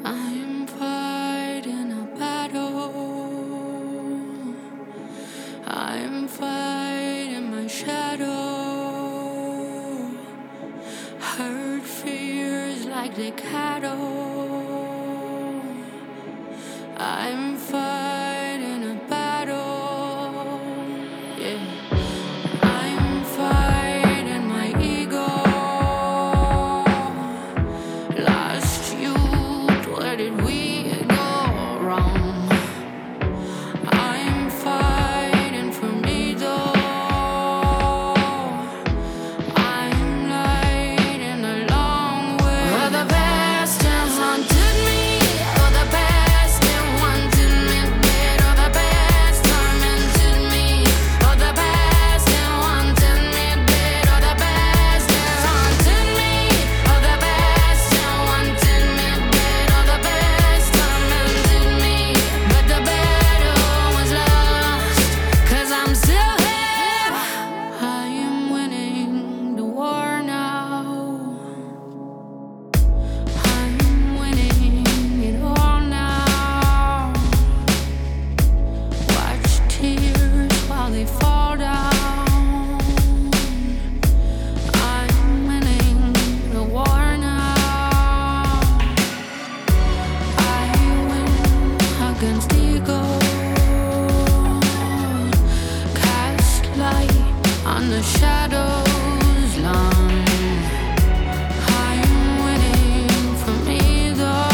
I'm fighting a battle. I'm fighting my shadow. Hurt fears like the cattle. I'm fighting a battle. Yeah. I'm fighting my ego. Lost youth, where did we go wrong? I'm fighting for me though. I'm lighting a long way. For the past has haunted me. For the past that wanted me dead. For the past tormented me. For the past that wanted me dead. For the past that haunted me. For the past that wanted me dead. For the past tormented me. But the battle was lost, 'cause I'm still here. I am winning the war now. I'm winning it all now. Watch tears while they fall down. I'm winning the war now. I win against ego. Cast light on the shadows long. I'm winning from either.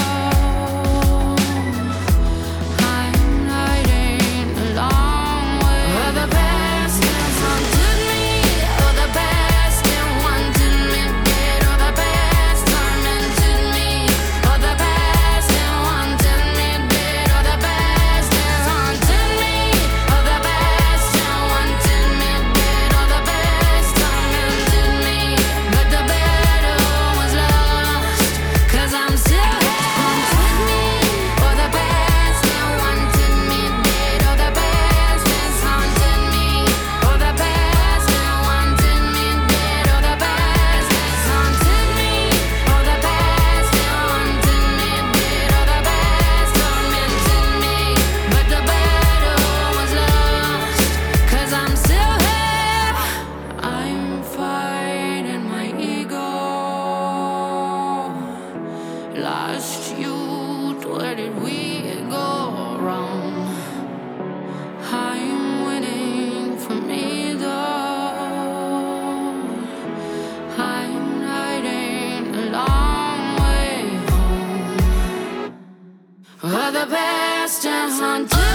I'm lighting a long way. For the past that haunted me. For the past that wanted me dead. For the past tormented me. For the past that wanted me dead. For the past that haunted me. For the past that wanted me dead. For the past tormented me. But the battle was lost, 'cause I'm still here. For the past that wanted me dead. For the past that's haunted me. For the past that wanted me dead. For the past that's haunted me. For the past that wanted me dead. For the past tormented me. But the battle was lost, 'cause I'm still here. I'm fighting my ego. Lost youth, where did we go wrong? I'm winning from either. I'm lighting a long way home. For the past has haunted